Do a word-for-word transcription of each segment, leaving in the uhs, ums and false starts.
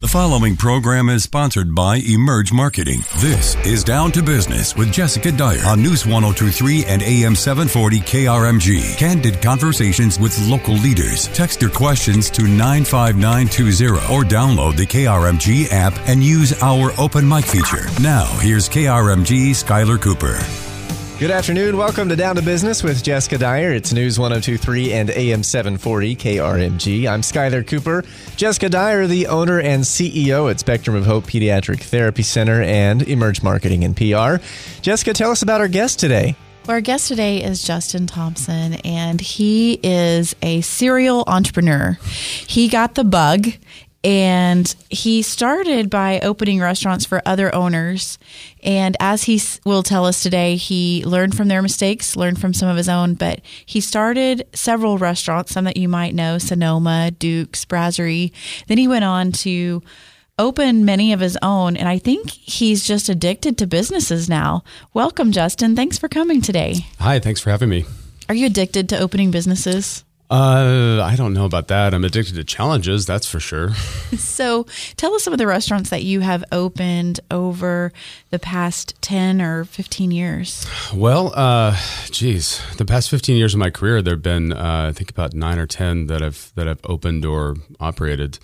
The following program is sponsored by Emerge Marketing. This is Down to Business with Jessica Dyer on News one oh two point three and A M seven forty K R M G. Candid conversations with local leaders. Text your questions to nine five nine two zero or download the K R M G app and use our open mic feature. Now, here's K R M G's Skylar Cooper. Good afternoon. Welcome to Down to Business with Jessica Dyer. It's News one oh two point three and A M seven forty K R M G. I'm Skylar Cooper. Jessica Dyer, the owner and C E O at Spectrum of Hope Pediatric Therapy Center and Emerge Marketing and P R. Jessica, tell us about our guest today. Well, our guest today is Justin Thompson, and he is a serial entrepreneur. He got the bug, and he started by opening restaurants for other owners. And as he will tell us today, he learned from their mistakes, learned from some of his own, but he started several restaurants, some that you might know, Sonoma, Duke's, Brasserie. Then he went on to open many of his own, and I think he's just addicted to businesses now. Welcome, Justin. Thanks for coming today. Hi, thanks for having me. Are you addicted to opening businesses? Uh, I don't know about that. I'm addicted to challenges, that's for sure. So tell us some of the restaurants that you have opened over the past ten or fifteen years. Well, uh, geez, the past fifteen years of my career, there have been, uh, I think about nine or ten that I've, that I've opened or operated.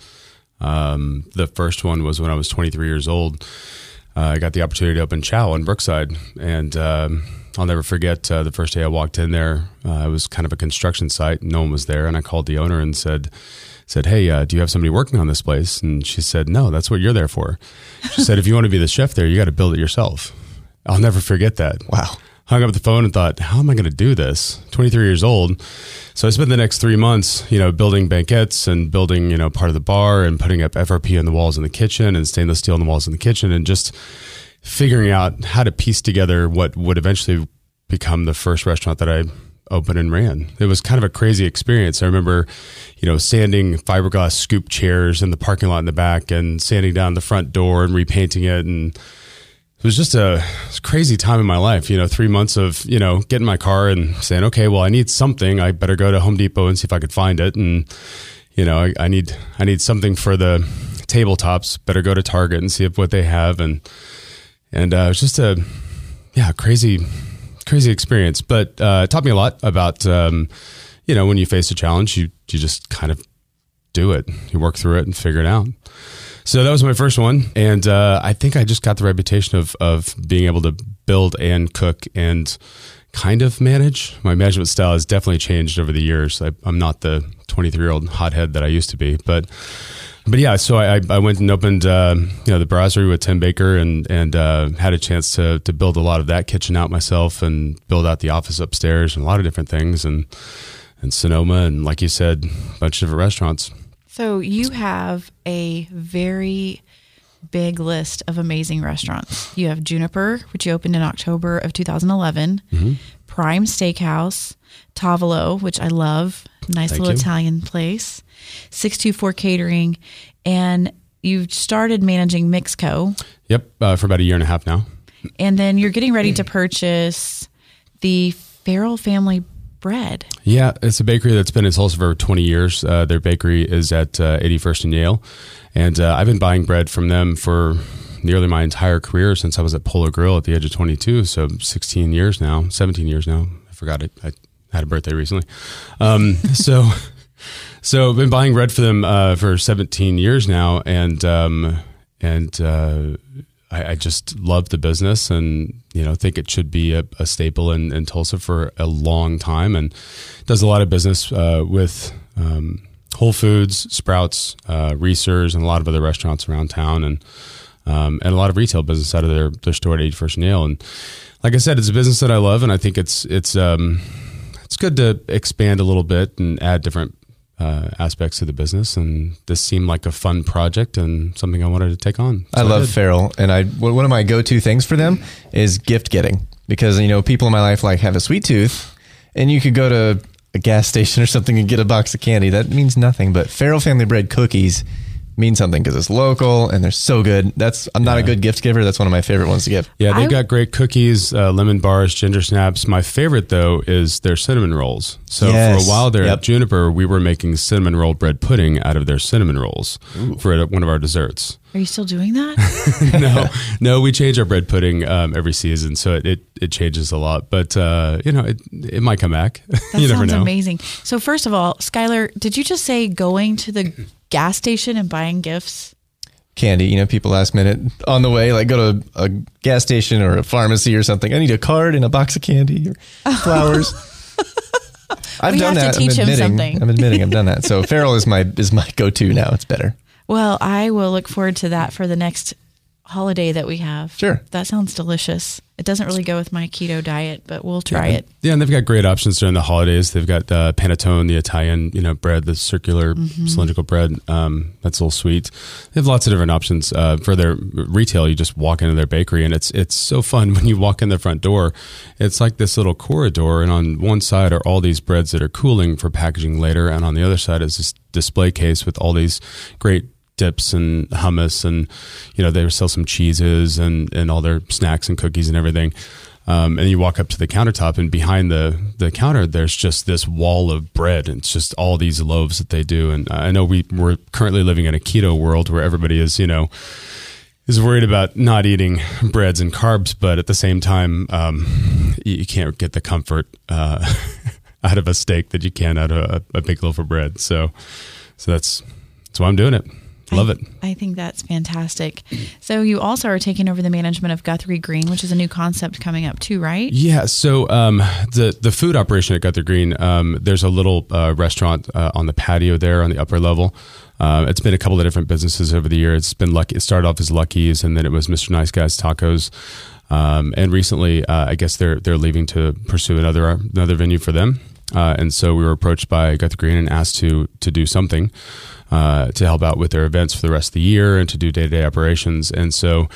Um, the first one was when I was twenty-three years old. Uh, I got the opportunity to open Chow in Brookside, and um, I'll never forget uh, the first day I walked in there. Uh, it was kind of a construction site. No one was there, and I called the owner and said, said, hey, uh, do you have somebody working on this place? And she said, no, that's what you're there for. She said, if you want to be the chef there, you got to build it yourself. I'll never forget that. Wow. Hung up the phone and thought, how am I going to do this? twenty-three years old. So I spent the next three months, you know, building banquettes and building, you know, part of the bar and putting up F R P on the walls in the kitchen and stainless steel on the walls in the kitchen and just figuring out how to piece together what would eventually become the first restaurant that I opened and ran. It was kind of a crazy experience. I remember, you know, sanding fiberglass scoop chairs in the parking lot in the back and sanding down the front door and repainting it. And it was just a, it was a crazy time in my life, you know, three months of, you know, getting in my car and saying, okay, well, I need something. I better go to Home Depot and see if I could find it. And, you know, I, I need, I need something for the tabletops. Better go to Target and see if what they have. And, and, uh, it was just a, yeah, crazy, crazy experience, but, uh, it taught me a lot about, um, you know, when you face a challenge, you, you just kind of do it. You work through it and figure it out. So that was my first one. And uh, I think I just got the reputation of of being able to build and cook and kind of manage. My management style has definitely changed over the years. I, I'm not the twenty-three-year-old hothead that I used to be. But but yeah, so I, I went and opened uh, you know the Brasserie with Tim Baker and and uh, had a chance to to build a lot of that kitchen out myself and build out the office upstairs and a lot of different things. And, and Sonoma and, like you said, a bunch of different restaurants. So you have a very big list of amazing restaurants. You have Juniper, which you opened in October of two thousand eleven, mm-hmm. Prime Steakhouse, Tavolo, which I love, nice Thank little you. Italian place, six two four Catering, and you've started managing Mixco. Yep, uh, for about a year and a half now. And then you're getting ready to purchase the Farrell Family Bread. Yeah, it's a bakery that's been in Tulsa for over twenty years. Uh, their bakery is at uh, eighty-first and Yale. And uh, I've been buying bread from them for nearly my entire career since I was at Polo Grill at the age of twenty-two. So sixteen years now, seventeen years now. I forgot it. I had a birthday recently. Um, so so I've been buying bread for them uh, for seventeen years now. And, um, and uh, I, I just love the business and, you know, think it should be a, a staple in, in Tulsa for a long time, and does a lot of business uh, with um, Whole Foods, Sprouts, uh, Reese's, and a lot of other restaurants around town, and um, and a lot of retail business out of their, their store at eighty-first and Yale. And like I said, it's a business that I love, and I think it's it's um, it's good to expand a little bit and add different uh, aspects to the business. And this seemed like a fun project and something I wanted to take on. So I love I Farrell, and I one of my go-to things for them is gift getting, because, you know, people in my life like have a sweet tooth, and you could go to a gas station or something and get a box of candy. That means nothing, but Farrell Family Bread cookies mean something because it's local and they're so good. That's I'm not yeah. a good gift giver. That's one of my favorite ones to give. Yeah, they've I, got great cookies, uh, lemon bars, ginger snaps. My favorite though is their cinnamon rolls. So yes. for a while there yep. at Juniper, we were making cinnamon roll bread pudding out of their cinnamon rolls Ooh. for one of our desserts. Are you still doing that? no, no, we change our bread pudding um, every season, so it, it, it changes a lot. But uh, you know, it it might come back. That you sounds never know. Amazing. So first of all, Skylar, did you just say going to the gas station and buying gifts? Candy, you know, people last minute on the way, like go to a gas station or a pharmacy or something. I need a card and a box of candy or flowers. I've we done have that. To teach I'm admitting. Him something. I'm admitting I've done that. So Farrell is my is my go-to now. It's better. Well, I will look forward to that for the next holiday that we have. Sure. That sounds delicious. It doesn't really go with my keto diet, but we'll try yeah. it. Yeah, and they've got great options during the holidays. They've got uh, panettone, the Italian, you know, bread, the circular mm-hmm. cylindrical bread. Um, that's a little sweet. They have lots of different options uh, for their retail. You just walk into their bakery, and it's it's so fun when you walk in the front door. It's like this little corridor, and on one side are all these breads that are cooling for packaging later, and on the other side is this display case with all these great dips and hummus, and you know they sell some cheeses and and all their snacks and cookies and everything. Um, and you walk up to the countertop, and behind the the counter, there's just this wall of bread, and it's just all these loaves that they do. And I know we we're currently living in a keto world where everybody is, you know, is worried about not eating breads and carbs, but at the same time, um, you, you can't get the comfort uh, out of a steak that you can out of a, a big loaf of bread. So, so that's that's why I'm doing it. Love I, it. I think that's fantastic. So you also are taking over the management of Guthrie Green, which is a new concept coming up too, right? Yeah. So um, the the food operation at Guthrie Green, um, there's a little uh, restaurant uh, on the patio there on the upper level. Uh, it's been a couple of different businesses over the years. It's been Lucky. It started off as Lucky's, and then it was Mister Nice Guy's Tacos. Um, and recently, uh, I guess they're they're leaving to pursue another another venue for them. Uh, and so we were approached by Guthrie Green and asked to to do something uh, to help out with their events for the rest of the year and to do day-to-day operations. And so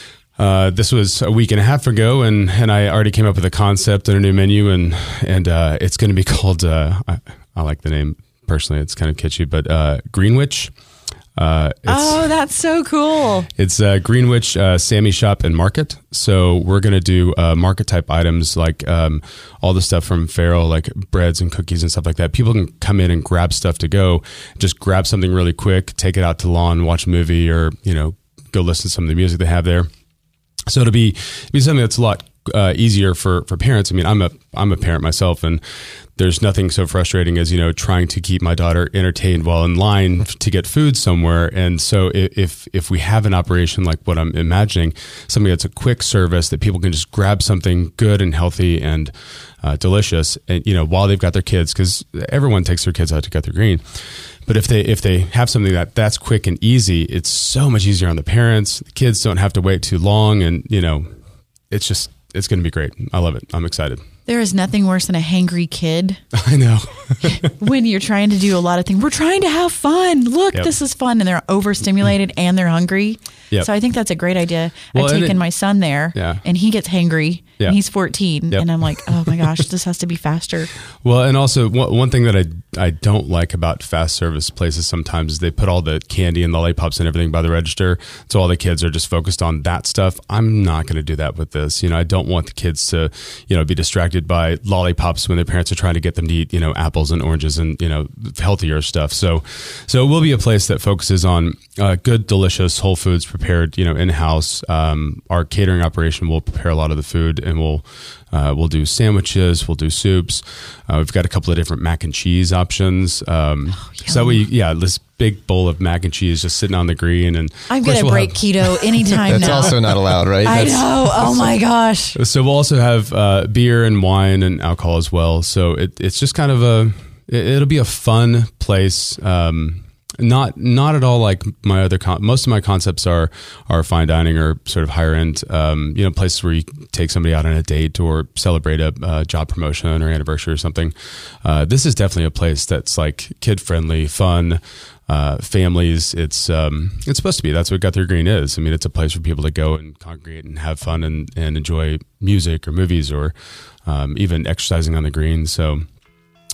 uh, this was a week and a half ago, and, and I already came up with a concept and a new menu, and and uh, it's going to be called, uh, I, I like the name personally, it's kind of kitschy, but uh, Greenwich. Uh, it's, oh, that's so cool. It's uh, Greenwich uh, Sammy Shop and Market. So we're going to do uh, market type items like um, all the stuff from Farrell, like breads and cookies and stuff like that. People can come in and grab stuff to go, just grab something really quick, take it out to the lawn, watch a movie, or, you know, go listen to some of the music they have there. So it'll be, be something that's a lot uh, easier for, for parents. I mean, I'm a, I'm a parent myself, and there's nothing so frustrating as, you know, trying to keep my daughter entertained while in line to get food somewhere. And so if if we have an operation like what I'm imagining, something that's a quick service that people can just grab something good and healthy and uh, delicious, and, you know, while they've got their kids, because everyone takes their kids out to Guthrie Green. But if they if they have something that that's quick and easy, it's so much easier on the parents. The kids don't have to wait too long, and, you know, it's just it's going to be great. I love it. I'm excited. There is nothing worse than a hangry kid. I know. When you're trying to do a lot of things. We're trying to have fun. Look, yep. this is fun. And they're overstimulated and they're hungry. Yep. So I think that's a great idea. Well, I've taken it, my son there, yeah. and he gets hangry. Yeah. And he's fourteen. Yep. And I'm like, oh my gosh, this has to be faster. Well, and also one, one thing that I I don't like about fast service places sometimes is they put all the candy and lollipops and everything by the register. So all the kids are just focused on that stuff. I'm not going to do that with this. You know, I don't want the kids to, you know, be distracted by lollipops when their parents are trying to get them to eat, you know, apples and oranges and, you know, healthier stuff. So, so it will be a place that focuses on uh, good, delicious, whole foods prepared, you know, in-house. Um, our catering operation will prepare a lot of the food, and we'll uh, we'll do sandwiches, we'll do soups. Uh, we've got a couple of different mac and cheese options. Um, oh, so we, yeah, this big bowl of mac and cheese just sitting on the green, and I'm going to we'll break have, keto anytime That's now. That's also not allowed, right? I That's, know. Oh my gosh. So we'll also have uh, beer and wine and alcohol as well. So it, it's just kind of a, it, it'll be a fun place. Um, Not not at all like my other con- most of my concepts are are fine dining or sort of higher end, um, you know, places where you take somebody out on a date or celebrate a uh, job promotion or anniversary or something. Uh, this is definitely a place that's like kid friendly, fun, uh, families. It's um, it's supposed to be. That's what Guthrie Green is. I mean, it's a place for people to go and congregate and have fun and, and enjoy music or movies or um, even exercising on the green. So.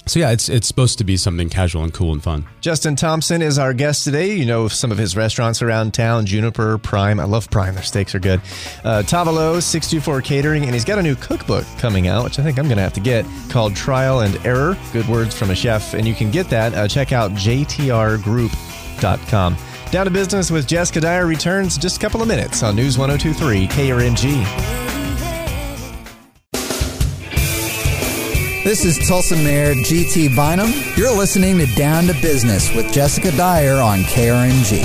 So yeah, it's it's supposed to be something casual and cool and fun. Justin Thompson is our guest today. You know some of his restaurants around town, Juniper, Prime. I love Prime. Their steaks are good. Uh, Tavalo, six two four Catering, and he's got a new cookbook coming out, which I think I'm going to have to get, called Trial and Error, Good Words from a Chef. And you can get that. Uh, check out j t r group dot com. Down to Business with Jessica Dyer returns just a couple of minutes on News one oh two point three K R M G. This is Tulsa Mayor G T Bynum. You're listening to Down to Business with Jessica Dyer on K R M G.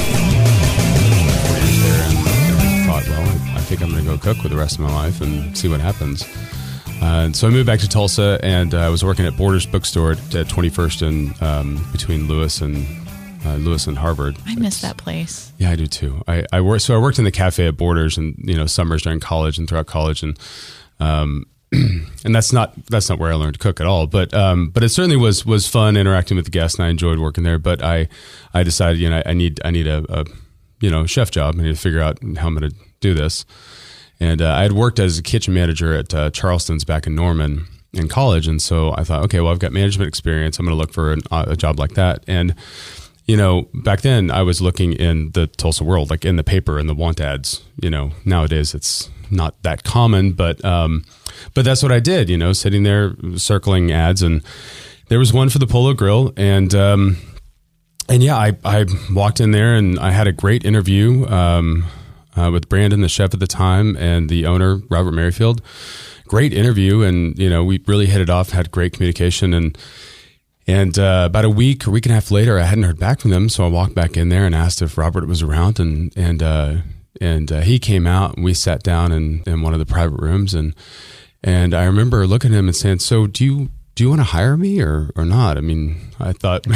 I thought, well, I think I'm going to go cook with the rest of my life and see what happens. Uh, and so I moved back to Tulsa, and uh, I was working at Borders Bookstore at, at twenty-first and um, between Lewis and uh, Lewis and Harvard. I miss that place. Yeah, I do too. I, I worked so I worked in the cafe at Borders, and you know, summers during college and throughout college, and um, and that's not that's not where I learned to cook at all. But um, but it certainly was was fun interacting with the guests, and I enjoyed working there. But I I decided, you know, I need I need a, a you know chef job. I need to figure out how I'm going to do this. And uh, I had worked as a kitchen manager at uh, Charleston's back in Norman in college, and so I thought, okay, well, I've got management experience. I'm going to look for an, a job like that. And you know, back then I was looking in the Tulsa world, like in the paper and the want ads. You know, nowadays it's not that common, but um, but that's what I did. You know, sitting there circling ads, and there was one for the Polo Grill, and um, and yeah, I I walked in there and I had a great interview. Um, Uh, with Brandon, the chef at the time, and the owner, Robert Merrifield. Great interview, and you know we really hit it off. Had great communication, and and uh, about a week or week and a half later, I hadn't heard back from them. So I walked back in there and asked if Robert was around, and and uh, and uh, he came out, and we sat down in, in one of the private rooms, and and I remember looking at him and saying, "So do you?" Do you want to hire me or, or not? I mean, I thought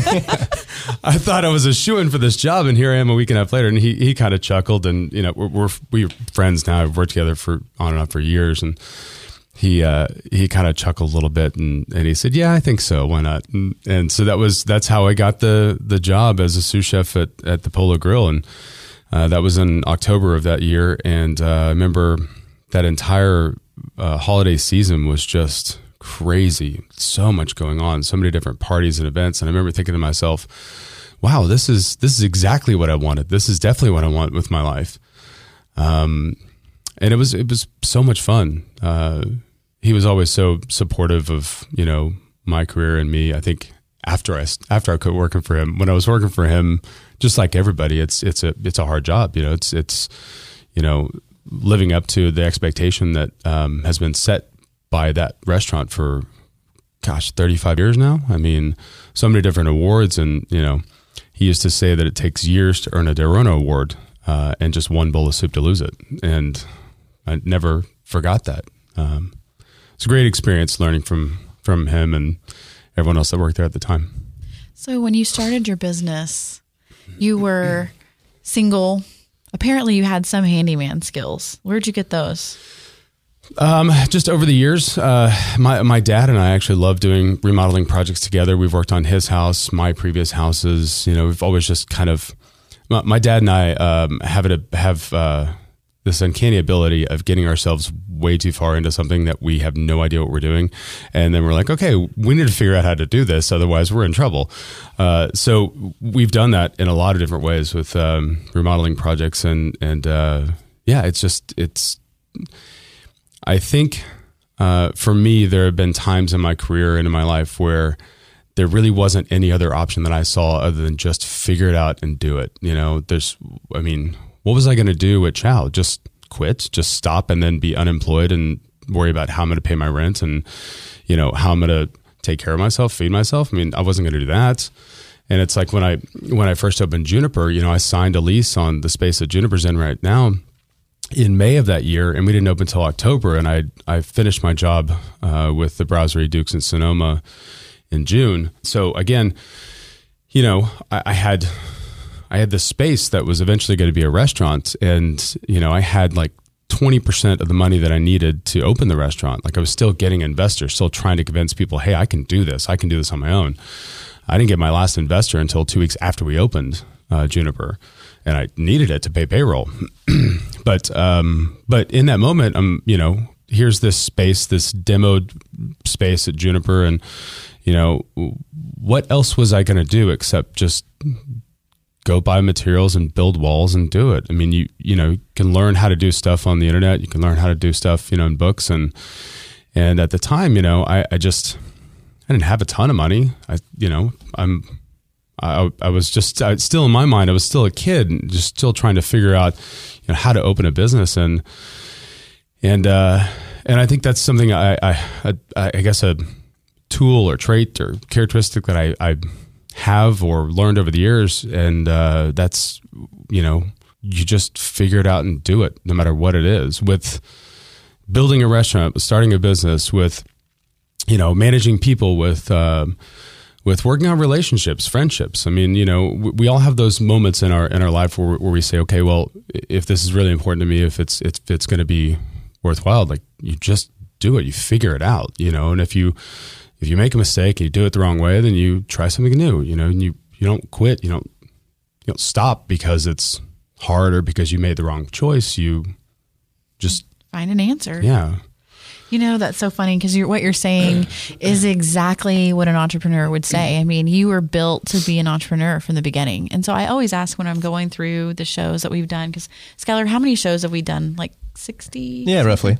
I thought I was a shoo-in for this job, and here I am a week and a half later. And he he kind of chuckled, and you know we're we're, we're friends now. We've worked together for on and off for years, and he uh, he kind of chuckled a little bit, and, and he said, "Yeah, I think so. Why not?" And, and so that was that's how I got the the job as a sous chef at at the Polo Grill, and uh, that was in October of that year. And uh, I remember that entire uh, holiday season was just crazy. So much going on, so many different parties and events. And I remember thinking to myself, wow, this is, this is exactly what I wanted. This is definitely what I want with my life. Um, and it was, it was so much fun. Uh, he was always so supportive of, you know, my career and me. I think after I, after I quit working for him, when I was working for him, just like everybody, it's, it's a, it's a hard job. You know, it's, it's, you know, living up to the expectation that, um, has been set by that restaurant for, gosh, thirty-five years now. I mean, so many different awards. And, you know, he used to say that it takes years to earn a Derono Award uh, and just one bowl of soup to lose it. And I never forgot that. Um, it's a great experience learning from, from him and everyone else that worked there at the time. So when you started your business, you were single. Apparently you had some handyman skills. Where'd you get those? Um, just over the years, uh, my, my dad and I actually love doing remodeling projects together. We've worked on his house, my previous houses. You know, we've always just kind of, my, my dad and I, um, have it, have, uh, this uncanny ability of getting ourselves way too far into something that we have no idea what we're doing. And then we're like, okay, we need to figure out how to do this. Otherwise we're in trouble. Uh, so we've done that in a lot of different ways with, um, remodeling projects and, and, uh, yeah, it's just, it's, I think uh, for me, there have been times in my career and in my life where there really wasn't any other option that I saw other than just figure it out and do it. You know, there's, I mean, what was I going to do at Chow? Just quit, just stop and then be unemployed and worry about how I'm going to pay my rent and, you know, how I'm going to take care of myself, feed myself. I mean, I wasn't going to do that. And it's like when I, when I first opened Juniper, you know, I signed a lease on the space that Juniper's in right now in May of that year, and we didn't open until October. And I I finished my job uh, with the Brasserie Dukes in Sonoma in June. So again, you know, I, I had I had this space that was eventually going to be a restaurant, and you know, I had like twenty percent of the money that I needed to open the restaurant. Like I was still getting investors, still trying to convince people, hey, I can do this. I can do this on my own. I didn't get my last investor until two weeks after we opened uh, Juniper. And I needed it to pay payroll. but um, but in that moment, um, you know, here's this space, this demoed space at Juniper, and you know, what else was I going to do except just go buy materials and build walls and do it? I mean, you, you know, you can learn how to do stuff on the internet. You can learn how to do stuff, you know, in books. And, and at the time, you know, I, I just, I didn't have a ton of money. I, you know, I'm, I, I was just I, still in my mind, I was still a kid and just still trying to figure out, you know, how to open a business. And, and, uh, and I think that's something I, I, I, I guess a tool or trait or characteristic that I, I have or learned over the years. And, uh, that's, you know, you just figure it out and do it no matter what it is. With building a restaurant, with starting a business, with, you know, managing people, with, um, with working on relationships, friendships. I mean, you know, we, we all have those moments in our in our life where, where we say, okay, well, if this is really important to me, if it's if it's going to be worthwhile, like you just do it, you figure it out, you know. And if you if you make a mistake and you do it the wrong way, then you try something new, you know. And you you don't quit, you don't you don't stop because it's hard or because you made the wrong choice. You just find an answer. Yeah. You know, that's so funny because you're, what you're saying is exactly what an entrepreneur would say. I mean, you were built to be an entrepreneur from the beginning. And so I always ask when I'm going through the shows that we've done, because Skylar, how many shows have we done? Like sixty? Yeah, roughly.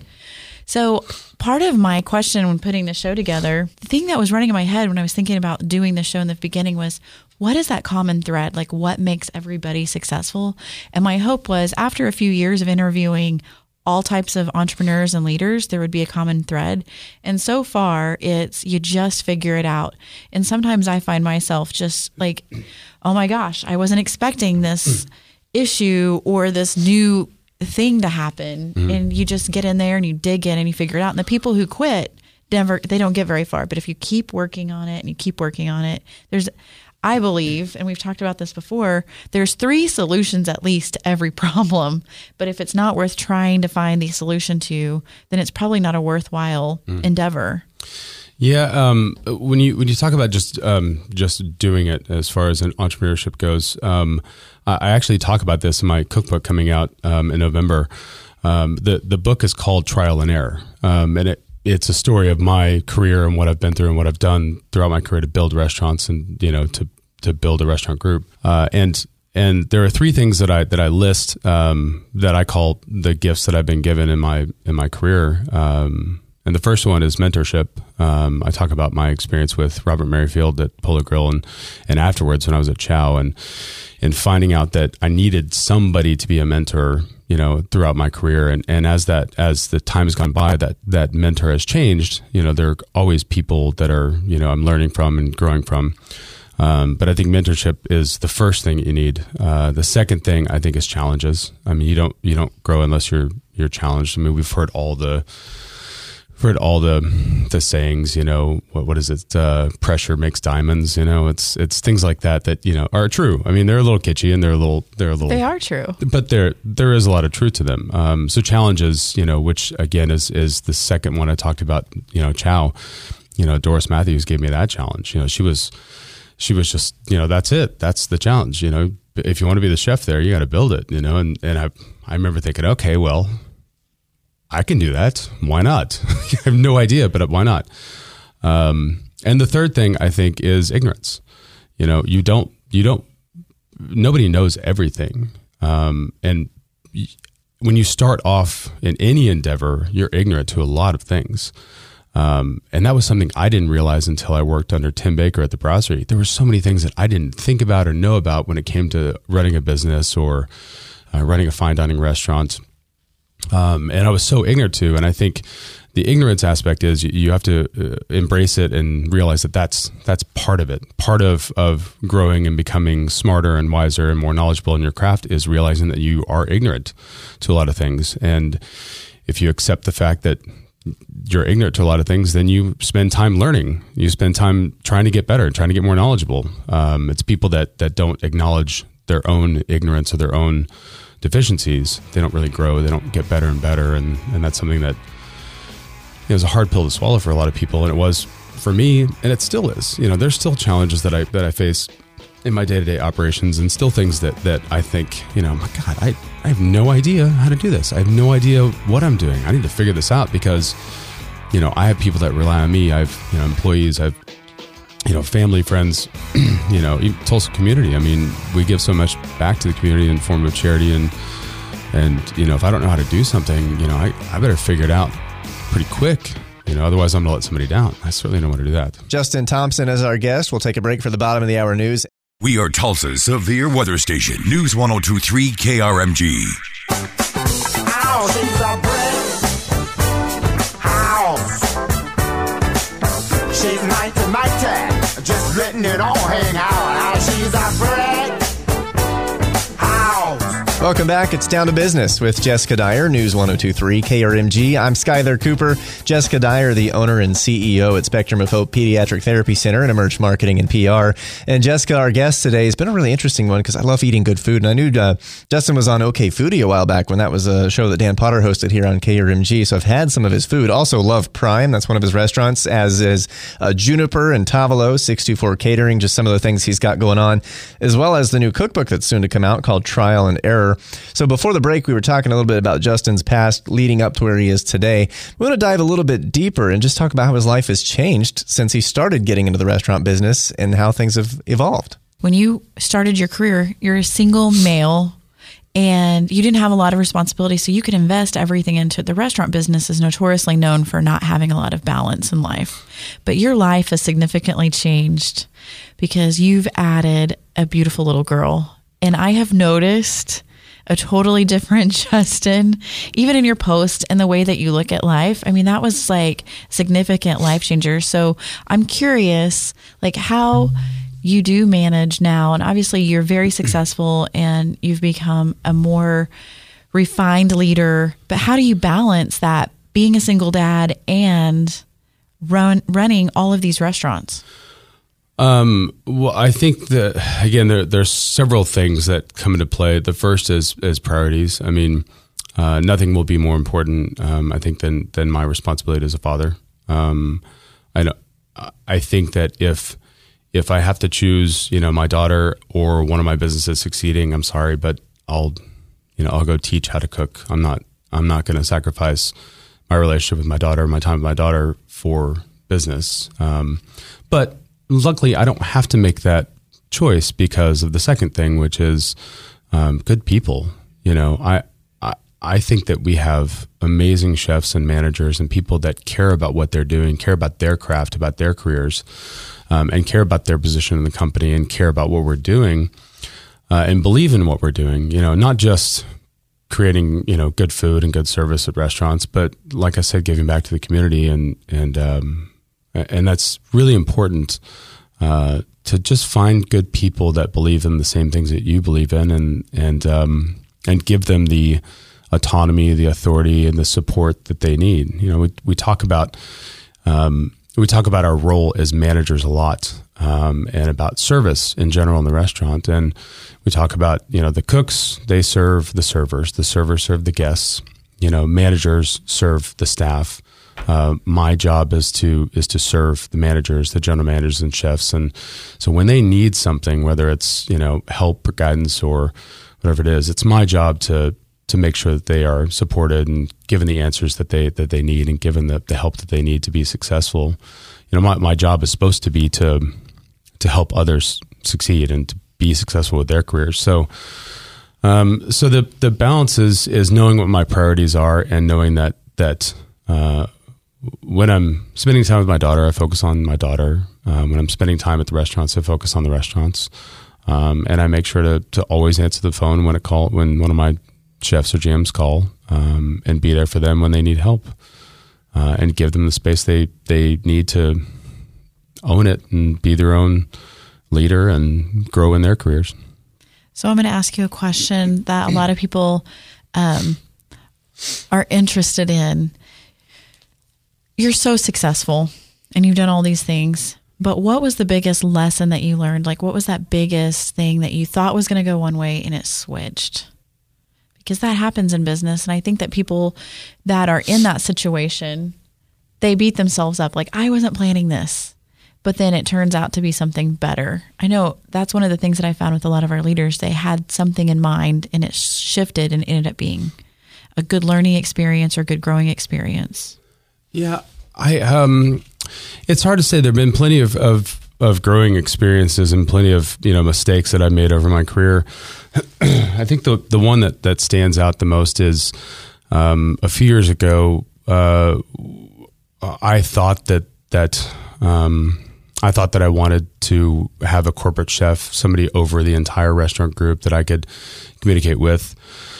So part of my question when putting the show together, the thing that was running in my head when I was thinking about doing the show in the beginning was, what is that common thread? Like, what makes everybody successful? And my hope was after a few years of interviewing all types of entrepreneurs and leaders, there would be a common thread. And so far, it's you just figure it out. And sometimes I find myself just like, oh my gosh, I wasn't expecting this issue or this new thing to happen. Mm-hmm. And you just get in there and you dig in and you figure it out. And the people who quit, never, they don't get very far. But if you keep working on it and you keep working on it, there's, I believe, and we've talked about this before, there's three solutions at least to every problem. But if it's not worth trying to find the solution to, then it's probably not a worthwhile mm. endeavor. Yeah, um, when you when you talk about just um, just doing it as far as an entrepreneurship goes, um, I actually talk about this in my cookbook coming out um, in November. Um, the the book is called Trial and Error, um, and it. It's a story of my career and what I've been through and what I've done throughout my career to build restaurants and, you know, to, to build a restaurant group. Uh, and, and there are three things that I, that I list, um, that I call the gifts that I've been given in my, in my career. Um, and the first one is mentorship. Um, I talk about my experience with Robert Merrifield at Polo Grill and, and afterwards when I was at Chow and, and finding out that I needed somebody to be a mentor, you know, throughout my career. And, and as that, as the time has gone by, that, that mentor has changed, you know, there are always people that are, you know, I'm learning from and growing from. Um, but I think mentorship is the first thing you need. Uh, the second thing I think is challenges. I mean, you don't, you don't grow unless you're, you're challenged. I mean, we've heard all the, heard all the, the sayings, you know, what, what is it? Uh, pressure makes diamonds, you know, it's, it's things like that, that, you know, are true. I mean, they're a little kitschy and they're a little, they're a little, they are true, but there, there is a lot of truth to them. Um, so challenges, you know, which again is, is the second one I talked about, you know, Chow, you know, Doris Matthews gave me that challenge. You know, she was, she was just, you know, that's it. That's the challenge. You know, if you want to be the chef there, you got to build it, you know? And, and I, I remember thinking, okay, well, I can do that. Why not? I have no idea, but why not? Um, and the third thing I think is ignorance. You know, you don't, you don't, nobody knows everything. Um, and y- when you start off in any endeavor, you're ignorant to a lot of things. Um, and that was something I didn't realize until I worked under Tim Baker at the brasserie. There were so many things that I didn't think about or know about when it came to running a business or uh, running a fine dining restaurant. Um, and I was so ignorant to, and I think the ignorance aspect is you, you have to uh, embrace it and realize that that's, that's part of it. Part of, of growing and becoming smarter and wiser and more knowledgeable in your craft is realizing that you are ignorant to a lot of things. And if you accept the fact that you're ignorant to a lot of things, then you spend time learning. You spend time trying to get better, trying to get more knowledgeable. Um, it's people that, that don't acknowledge their own ignorance or their own deficiencies. They don't really grow. They don't get better and better. And, and that's something that, it was a hard pill to swallow for a lot of people. And it was for me, and it still is. You know, there's still challenges that I, that I face in my day-to-day operations and still things that, that I think, you know, my God, I, I have no idea how to do this. I have no idea what I'm doing. I need to figure this out because, you know, I have people that rely on me. I have, you know, employees. I have you know, family, friends, you know, even Tulsa community. I mean, we give so much back to the community in the form of charity, and and you know, if I don't know how to do something, you know, I, I better figure it out pretty quick. You know, otherwise I'm going to let somebody down. I certainly don't want to do that. Justin Thompson is our guest. We'll take a break for the bottom of the hour news. We are Tulsa's severe weather station. News one oh two point three K R M G. Ow, she's a brick house. She's nineteen ninety, just letting it all hang out. Ow, she's a brick house. Welcome back. It's Down to Business with Jessica Dyer, News one oh two point three K R M G. I'm Skyler Cooper. Jessica Dyer, the owner and C E O at Spectrum of Hope Pediatric Therapy Center and Emerge Marketing and P R. And Jessica, our guest today, has been a really interesting one because I love eating good food. And I knew uh, Justin was on OK Foodie a while back when that was a show that Dan Potter hosted here on K R M G. So I've had some of his food. Also love Prime. That's one of his restaurants, as is uh, Juniper and Tavolo, six two four Catering, just some of the things he's got going on, as well as the new cookbook that's soon to come out called Trial and Error. So before the break, we were talking a little bit about Justin's past leading up to where he is today. We want to dive a little bit deeper and just talk about how his life has changed since he started getting into the restaurant business and how things have evolved. When you started your career, you're a single male and you didn't have a lot of responsibility, so you could invest everything into it. The restaurant business is notoriously known for not having a lot of balance in life. But your life has significantly changed because you've added a beautiful little girl. And I have noticed a totally different Justin, even in your post and the way that you look at life. I mean, that was like significant life changer. So I'm curious, like how you do manage now. And obviously you're very successful and you've become a more refined leader, but how do you balance that being a single dad and run running all of these restaurants? Um, well, I think that, again, there, there's several things that come into play. The first is, is priorities. I mean, uh, nothing will be more important, um, I think, than, than my responsibility as a father. Um, I know, I think that if, if I have to choose, you know, my daughter or one of my businesses succeeding, I'm sorry, but I'll, you know, I'll go teach how to cook. I'm not, I'm not going to sacrifice my relationship with my daughter, my time with my daughter for business. Um, but luckily, I don't have to make that choice because of the second thing, which is um, good people. You know, I, I I think that we have amazing chefs and managers and people that care about what they're doing, care about their craft, about their careers, um, and care about their position in the company and care about what we're doing uh, and believe in what we're doing. You know, not just creating, you know, good food and good service at restaurants, but like I said, giving back to the community and and um, And that's really important uh, to just find good people that believe in the same things that you believe in, and and um, and give them the autonomy, the authority, and the support that they need. You know, we we talk about um, we talk about our role as managers a lot, um, and about service in general in the restaurant. And we talk about, you know, the cooks, they serve the servers, the servers serve the guests. You know, managers serve the staff. Uh, my job is to is to serve the managers, the general managers and chefs, and so when they need something, whether it's, you know, help or guidance or whatever it is, it's my job to to make sure that they are supported and given the answers that they that they need and given the, the help that they need to be successful. You know, my my job is supposed to be to to help others succeed and to be successful with their careers. So, um, so the the balance is is knowing what my priorities are and knowing that that. Uh, When I'm spending time with my daughter, I focus on my daughter. Um, when I'm spending time at the restaurants, I focus on the restaurants, um, and I make sure to to always answer the phone when it call when one of my chefs or G Ms call, um, and be there for them when they need help, uh, and give them the space they they need to own it and be their own leader and grow in their careers. So I'm going to ask you a question that a lot of people um, are interested in. You're so successful and you've done all these things, but what was the biggest lesson that you learned? Like, what was that biggest thing that you thought was going to go one way and it switched? Because that happens in business. And I think that people that are in that situation, they beat themselves up. Like, I wasn't planning this, but then it turns out to be something better. I know that's one of the things that I found with a lot of our leaders. They had something in mind and it shifted and ended up being a good learning experience or good growing experience. Yeah, I um, it's hard to say. There've been plenty of, of of growing experiences and plenty of, you know, mistakes that I made over my career. I think the the one that, that stands out the most is um, a few years ago, uh, I thought that that um, I thought that I wanted to have a corporate chef, somebody over the entire restaurant group that I could communicate with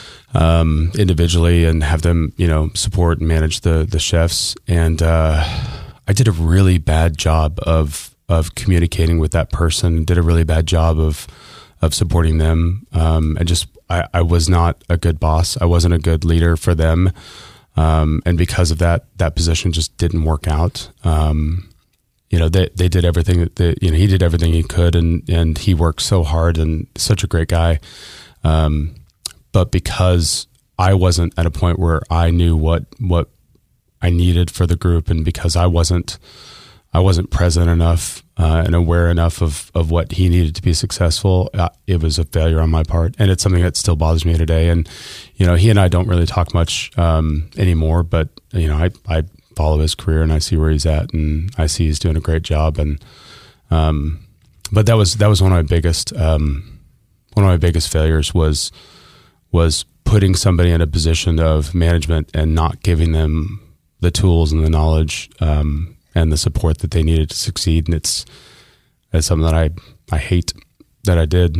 um, individually and have them, you know, support and manage the the chefs. And uh, I did a really bad job of of communicating with that person. Did a really bad job of of supporting them. Um, and just I, I was not a good boss. I wasn't a good leader for them. Um, and because of that, that position just didn't work out. Um, you know, they, they did everything that, they, you know, he did everything he could, and, and he worked so hard and such a great guy. Um, but because I wasn't at a point where I knew what, what I needed for the group, and because I wasn't, I wasn't present enough, uh, and aware enough of, of what he needed to be successful, uh, it was a failure on my part. And it's something that still bothers me today. And, you know, he and I don't really talk much, um, anymore, but, you know, I, I follow his career and I see where he's at, and I see he's doing a great job. And, um, but that was, that was one of my biggest, um, one of my biggest failures was, was putting somebody in a position of management and not giving them the tools and the knowledge, um, and the support that they needed to succeed. And it's, it's something that I, I hate that I did.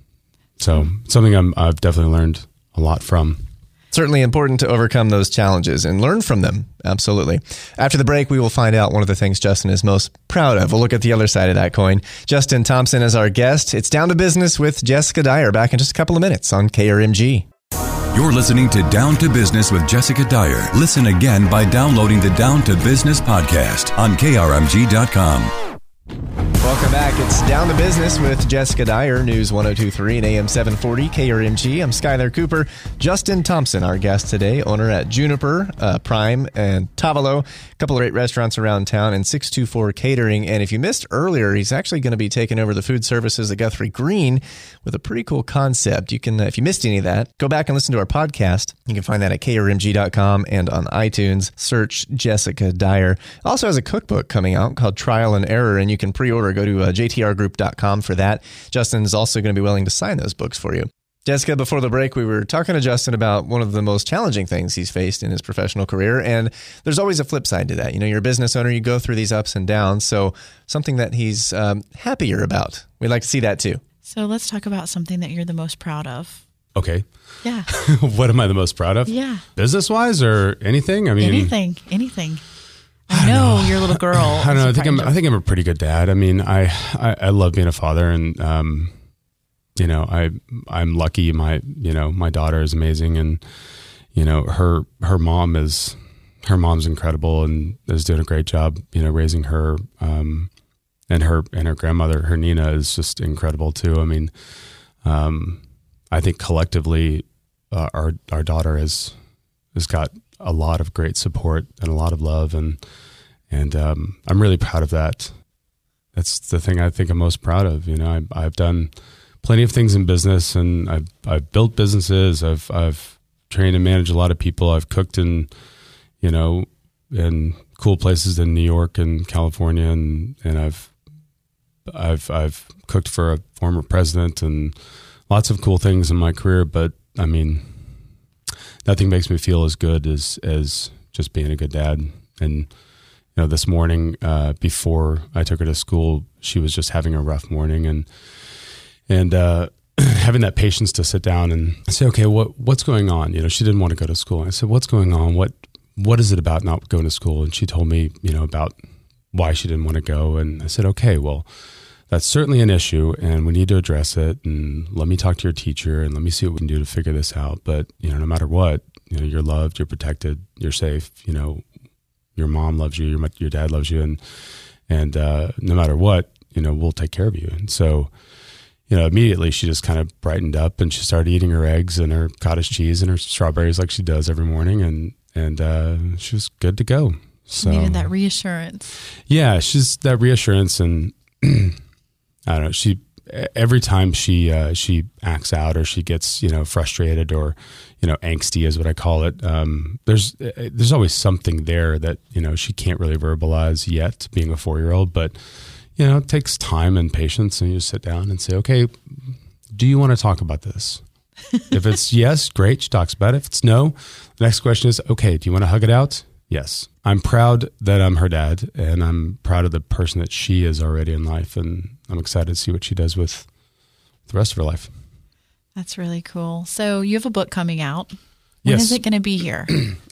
So it's something I'm, I've definitely learned a lot from. Certainly important to overcome those challenges and learn from them. Absolutely. After the break, we will find out one of the things Justin is most proud of. We'll look at the other side of that coin. Justin Thompson is our guest. It's Down to Business with Jessica Dyer, back in just a couple of minutes on K R M G. You're listening to Down to Business with Jessica Dyer. Listen again by downloading the Down to Business podcast on K R M G dot com. Welcome back. It's Down to Business with Jessica Dyer, News one oh two point three and A M seven forty K R M G. I'm Skylar Cooper. Justin Thompson, our guest today, owner at Juniper, uh, Prime, and Tavolo, a couple of great restaurants around town, and six two four Catering. And if you missed earlier, he's actually going to be taking over the food services at Guthrie Green with a pretty cool concept. You can, uh, if you missed any of that, go back and listen to our podcast. You can find that at K R M G dot com and on iTunes. Search Jessica Dyer. Also has a cookbook coming out called Trial and Error, and you can pre-order. Go to uh, J T R group dot com for that. Justin is also going to be willing to sign those books for you. Jessica, before the break, we were talking to Justin about one of the most challenging things he's faced in his professional career. And there's always a flip side to that. You know, you're a business owner, you go through these ups and downs. So something that he's um, happier about. We'd like to see that too. So let's talk about something that you're the most proud of. Okay. Yeah. What am I the most proud of? Yeah. Business wise or anything? I mean, anything, anything. I know, your little girl. I don't know. I think I'm. I think I'm a pretty good dad. I mean, I, I, I love being a father, and um, you know, I I'm lucky. My you know my daughter is amazing, and you know her her mom is her mom's incredible and is doing a great job. You know, raising her, um, and her and her grandmother, her Nina, is just incredible too. I mean, um, I think collectively, uh, our our daughter has has got a lot of great support and a lot of love, and and um, I'm really proud of that. That's the thing I think I'm most proud of. You know, I, I've done plenty of things in business, and I've I've built businesses. I've I've trained and managed a lot of people. I've cooked in, you know, in cool places in New York and California, and and I've I've I've cooked for a former president and lots of cool things in my career. But I mean, nothing makes me feel as good as, as just being a good dad. And, you know, this morning, uh, before I took her to school, she was just having a rough morning, and, and, uh, having that patience to sit down and say, okay, what, what's going on? You know, she didn't want to go to school. I said, what's going on? What, what is it about not going to school? And she told me, you know, about why she didn't want to go. And I said, okay, well, that's certainly an issue, and we need to address it. And let me talk to your teacher, and let me see what we can do to figure this out. But, you know, no matter what, you know, you're loved, you're protected, you're safe. You know, your mom loves you, your your dad loves you, and and uh, no matter what, you know, we'll take care of you. And so, you know, immediately she just kind of brightened up, and she started eating her eggs and her cottage cheese and her strawberries like she does every morning, and and uh, she was good to go. So she needed that reassurance. Yeah, she's that reassurance, and I don't know. She every time she uh, she acts out, or she gets, you know, frustrated, or, you know, angsty is what I call it. Um, there's there's always something there that, you know, she can't really verbalize yet, being a four year old. But, you know, it takes time and patience, and you just sit down and say, okay, do you want to talk about this? If it's yes, great, she talks about it. If it's no, the next question is, okay, do you want to hug it out? Yes. I'm proud that I'm her dad, and I'm proud of the person that she is already in life, and I'm excited to see what she does with the rest of her life. That's really cool. So you have a book coming out. When Yes. is it going to be here?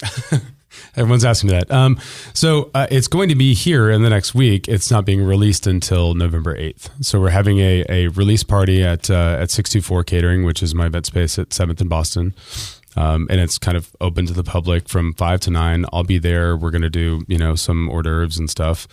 Everyone's asking me that. Um, so uh, it's going to be here in the next week. It's not being released until November eighth. So we're having a, a release party at uh, at six two four Catering, which is my event space at seventh in Boston. Um, and it's kind of open to the public from five to nine. I'll be there. We're going to do, you know, some hors d'oeuvres and stuff.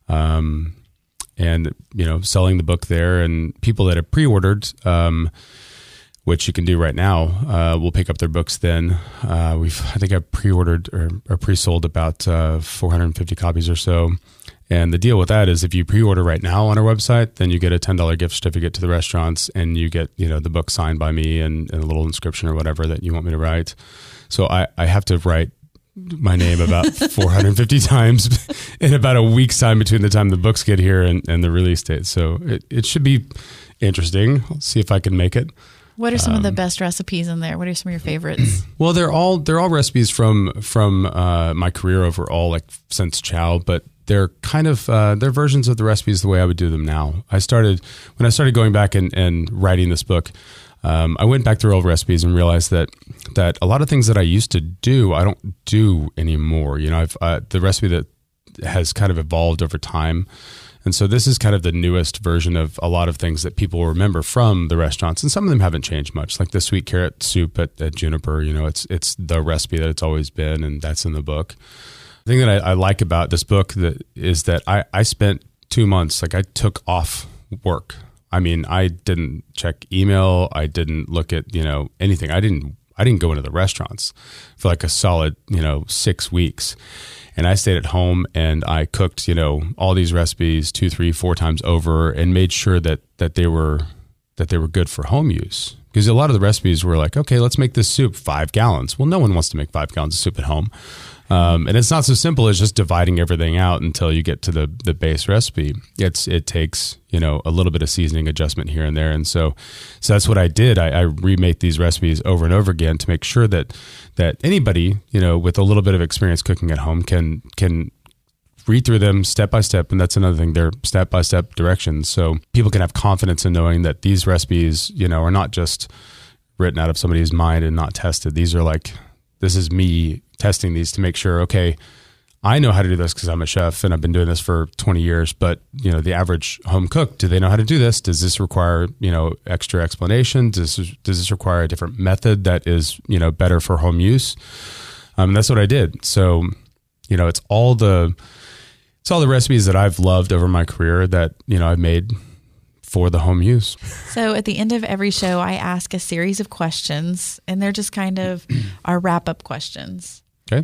Um, and, you know, selling the book there, and people that have pre-ordered, um, which you can do right now, uh, we'll pick up their books then. Uh, we've, I think I've pre-ordered or, or pre-sold about uh, four hundred fifty copies or so. And the deal with that is if you pre-order right now on our website, then you get a ten dollars gift certificate to the restaurants, and you get, you know, the book signed by me and, and a little inscription or whatever that you want me to write. So I, I have to write my name about four hundred fifty times in about a week's time between the time the books get here and, and the release date. So it, it should be interesting. I'll see if I can make it. What are some um, of the best recipes in there? What are some of your favorites? Well, they're all they're all recipes from from uh, my career overall, like since Chow, but they're kind of uh, they're versions of the recipes the way I would do them now. I started when I started going back and, and writing this book. Um, I went back through old recipes and realized that that a lot of things that I used to do, I don't do anymore. You know, I've uh, the recipe that has kind of evolved over time. And so this is kind of the newest version of a lot of things that people remember from the restaurants. And some of them haven't changed much, like the sweet carrot soup at, at Juniper. You know, it's it's the recipe that it's always been, and that's in the book. The thing that I, I like about this book that is that I, I spent two months, like I took off work. I mean, I didn't check email. I didn't look at, you know, anything. I didn't I didn't go into the restaurants for like a solid, you know, six weeks. And I stayed at home and I cooked, you know, all these recipes two, three, four times over, and made sure that that they were that they were good for home use. Because a lot of the recipes were like, okay, let's make this soup five gallons. Well, no one wants to make five gallons of soup at home. Um, and it's not so simple as just dividing everything out until you get to the the base recipe. It's it takes, you know, a little bit of seasoning adjustment here and there. And so so that's what I did. I, I remade these recipes over and over again to make sure that that anybody, you know, with a little bit of experience cooking at home can can read through them step by step. And that's another thing, they're step by step directions. So people can have confidence in knowing that these recipes, you know, are not just written out of somebody's mind and not tested. These are like, this is me testing these to make sure, okay, I know how to do this because I'm a chef and I've been doing this for twenty years, but you know, the average home cook, do they know how to do this? Does this require, you know, extra explanation? Does this, does this require a different method that is, you know, better for home use? Um, and that's what I did. So, you know, it's all the, it's all the recipes that I've loved over my career that, you know, I've made for the home use. So at the end of every show, I ask a series of questions, and they're just kind of our wrap-up questions. Okay.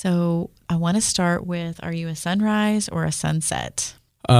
So I want to start with, are you a sunrise or a sunset?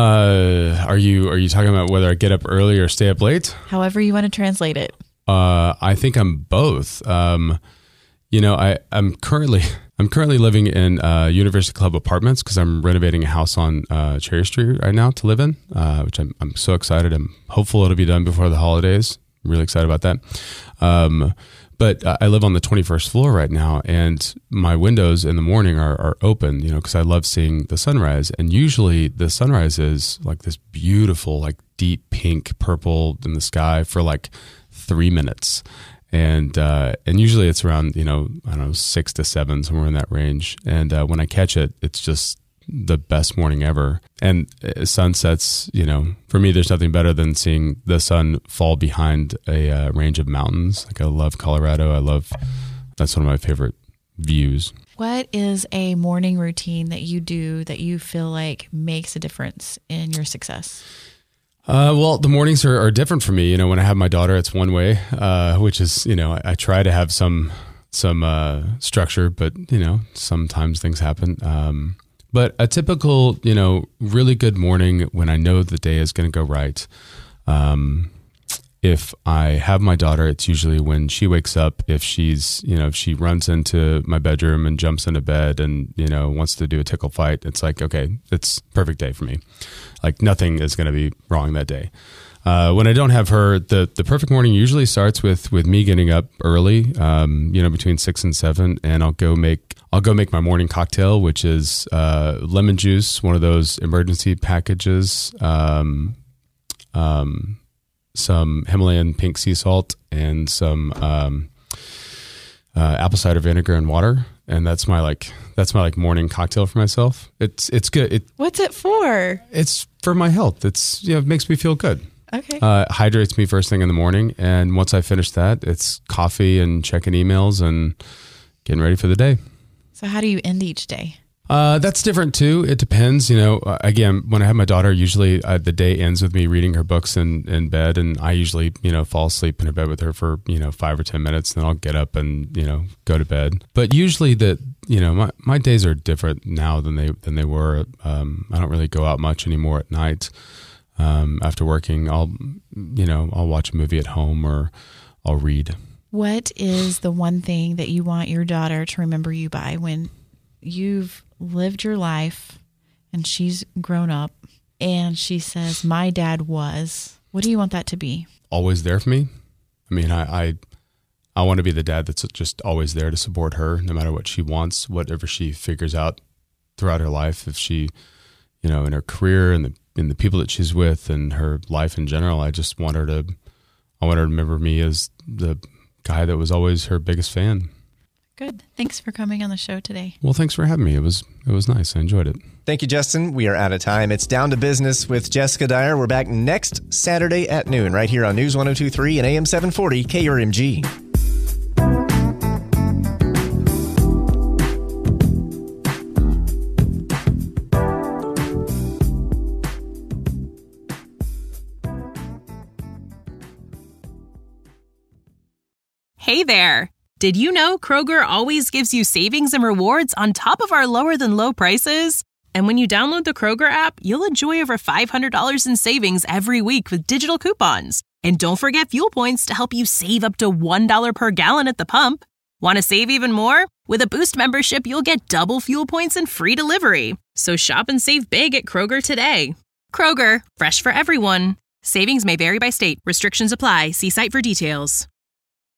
Uh, are you are you talking about whether I get up early or stay up late? However you want to translate it. Uh, I think I'm both. Um, you know, I I'm currently I'm currently living in uh, University Club apartments because I'm renovating a house on uh, Cherry Street right now to live in, uh, which I'm I'm so excited. I'm hopeful it'll be done before the holidays. I'm really excited about that. Um, But uh, I live on the twenty-first floor right now, and my windows in the morning are, are open, you know, because I love seeing the sunrise. And usually the sunrise is like this beautiful, like deep pink purple in the sky for like three minutes. And uh, and usually it's around, you know, I don't know, six to seven, somewhere in that range. And uh, when I catch it, it's just the best morning ever. And uh, sunsets, you know, for me, there's nothing better than seeing the sun fall behind a uh, range of mountains. Like I love Colorado. I love, that's one of my favorite views. What is a morning routine that you do that you feel like makes a difference in your success? Uh, well, the mornings are, are different for me. You know, when I have my daughter, it's one way, uh, which is, you know, I, I try to have some, some uh, structure, but, you know, sometimes things happen. Um, But a typical, you know, really good morning when I know the day is going to go right. Um, if I have my daughter, it's usually when she wakes up. If she's, you know, if she runs into my bedroom and jumps into bed and, you know, wants to do a tickle fight, it's like, okay, it's perfect day for me. Like nothing is going to be wrong that day. Uh, when I don't have her, the, the perfect morning usually starts with, with me getting up early, um, you know, between six and seven, and I'll go make, I'll go make my morning cocktail, which is, uh, lemon juice, one of those emergency packages, um, um, some Himalayan pink sea salt, and some, um, uh, apple cider vinegar and water. And that's my, like, that's my like morning cocktail for myself. It's, it's good. It, What's it for? It's for my health. It's, you know, it makes me feel good. Okay. Uh, hydrates me first thing in the morning. And once I finish that, it's coffee and checking emails and getting ready for the day. So how do you end each day? Uh, that's different too. It depends. You know, uh, again, when I have my daughter, usually uh, the day ends with me reading her books in, in bed. And I usually, you know, fall asleep in her bed with her for, you know, five or ten minutes. Then I'll get up and, you know, go to bed. But usually that, you know, my, my days are different now than they, than they were. Um, I don't really go out much anymore at night. Um, after working, I'll, you know, I'll watch a movie at home or I'll read. What is the one thing that you want your daughter to remember you by when you've lived your life and she's grown up and she says, my dad was, what do you want that to be? Always there for me. I mean, I, I, I want to be the dad that's just always there to support her no matter what she wants, whatever she figures out throughout her life. If she, you know, in her career and the in the people that she's with and her life in general, I just want her to, I want her to remember me as the guy that was always her biggest fan. Good. Thanks for coming on the show today. Well, thanks for having me. It was, it was nice. I enjoyed it. Thank you, Justin. We are out of time. It's Down to Business with Jessica Dyer. We're back next Saturday at noon right here on News one oh two point three and A M seven forty K R M G. Hey there! Did you know Kroger always gives you savings and rewards on top of our lower-than-low prices? And when you download the Kroger app, you'll enjoy over five hundred dollars in savings every week with digital coupons. And don't forget fuel points to help you save up to one dollar per gallon at the pump. Want to save even more? With a Boost membership, you'll get double fuel points and free delivery. So shop and save big at Kroger today. Kroger, fresh for everyone. Savings may vary by state. Restrictions apply. See site for details.